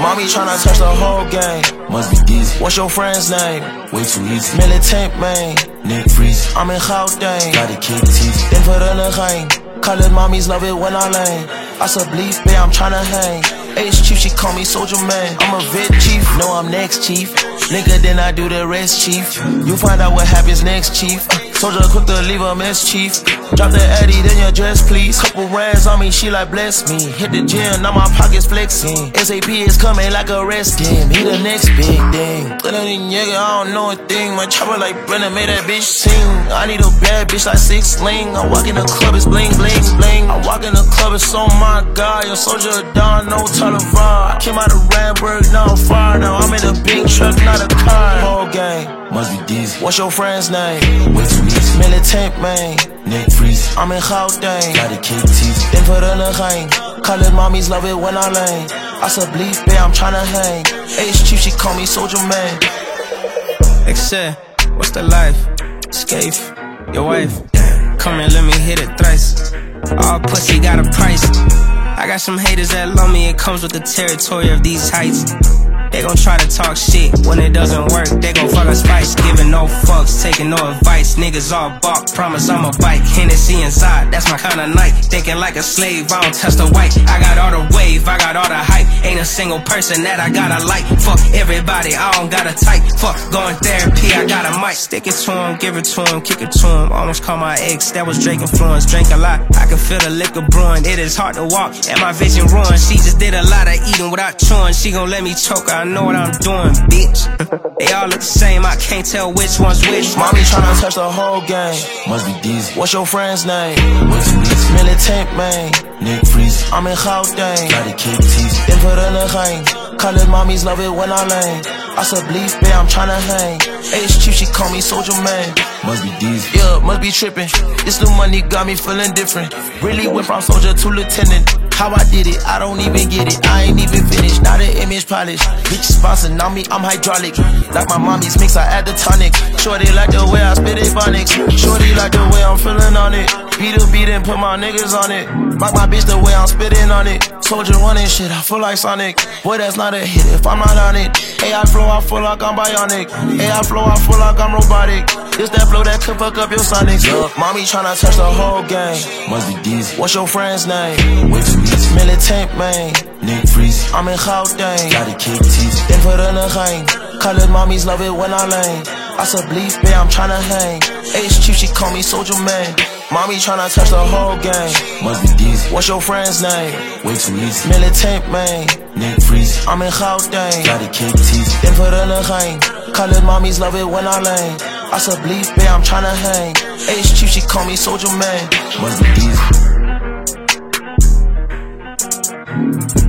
Mommy tryna touch the whole game. Must be dizzy. What's your friend's name? Way too easy. Militant man. Nick Freezy. I'm in Gauteng. Got a kid teasy. Then put in the gang. Colored mommies love it when I lane. I said bleep, babe, I'm tryna hang. H-Chief, she call me Soldier Man. I'm a vet chief, no I'm next chief. Nigga, then I do the rest, chief. You find out what happens next, chief. Soldier quick to leave a mess, chief. Drop the Addy, then your dress, please. Couple rands on me, she like bless me. Hit the gym, now my pockets flexing. SAP is coming like a rest game. He the next big thing. Nigga, I don't know a thing. My chopper like Brennan made that bitch sing. I need a bad bitch like 6 Sling. I walk in the club, it's bling, bling, bling. I walk in the club, it's oh my god. Your soldier done, no Taliban. I came out of Ramburg, now I'm fire. Now I'm in a big truck, not a car. Whole gang. Must be dizzy. What's your friend's name? Way too easy. Militant man. Nick Freezy. I'm in Gauteng. Got a kid teasy. Then put in the gang. Colored mommies love it when I lane. I said bleep, babe, I'm tryna hang. H-Chief, she call me Soldier Man. Excel, what's the life? Scaife, your wife. Come and let me hit it thrice. All pussy got a price. I got some haters that love me, it comes with the territory of these heights. They gon' try to talk shit, when it doesn't work, they gon' fuck us spice. Giving no fucks, taking no advice. Niggas all balk, promise I'ma bite. Hennessy inside, that's my kinda night. Thinking like a slave, I don't test the white. I got all the wave, I got all the hype. Ain't a single person that I gotta like. Fuck everybody, I don't got a type. Fuck going therapy, I got a mic. Stick it to him, give it to him, kick it to him. Almost called my ex, that was Drake influence. Drank a lot, I can feel the liquor brewing. It is hard to walk, and my vision ruined. She just did a lot of eating without chewing. She gon' let me choke her, I know what I'm doing, bitch. They all look the same, I can't tell which one's which. Mommy tryna touch the whole gang. Must be dizzy. What's your friend's name? Way too easy. Militant man. Nick Freezy. I'm in Gauteng. Got a kid teasy. Then put in the gang. Colored mommies love it when I lane. I said bleep, babe, I'm tryna hang. H-Chief, she call me Soldier Man. Must be dizzy. Yeah, must be trippin'. This new money got me feeling different. Really went from soldier to lieutenant. How I did it, I don't even get it. I ain't even finished, not an image polish. Bitch sponsored on me, I'm hydraulic. Like my mommy's mix, I add the tonic. Shorty like the way I spit it phonics. Shorty like the way I'm feeling on it. Beat a beat and put my niggas on it. Rock my bitch the way I'm spitting on it. Soldier running shit, I feel like Sonic. Boy, that's not a hit if I'm not on it. AI flow, I feel like I'm bionic. AI flow, I feel like I'm robotic. This that flow that could fuck up your sonics. Mommy tryna touch the whole gang. Must be dizzy. What's your friend's name? Way too easy. Militant man. Nick Freezy. I'm in Gauteng. Got a kid teasy. Then put in the gang. Colored mommies love it when I lane. I said bleep, babe, I'm tryna hang. H-Chief, she call me Soldier Man. Mommy tryna touch the whole gang. Must be dizzy. What's your friend's name? Way too easy. Militant man. Nick Freezy. I'm in Gauteng. Got a kid teasy. Then put in the gang. Colored mommies love it when I lane. I said bleep, babe, I'm tryna hang. H-Chief, she call me Soldier Man. Must be dizzy.